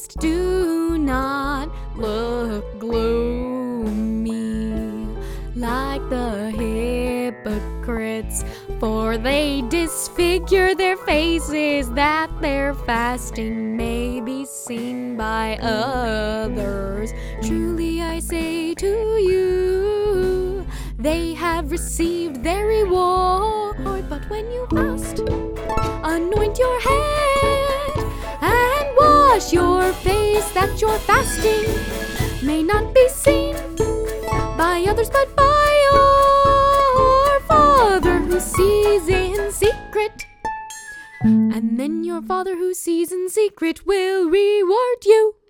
fast. Do not look gloomy like the hypocrites, for they disfigure their faces that their fasting may be seen by others. Truly I say to you, they have received their reward. But when you fast, anoint your head and wash your face, that your fasting may not be seen by others but by your Father who sees in secret. And then your Father who sees in secret will reward you.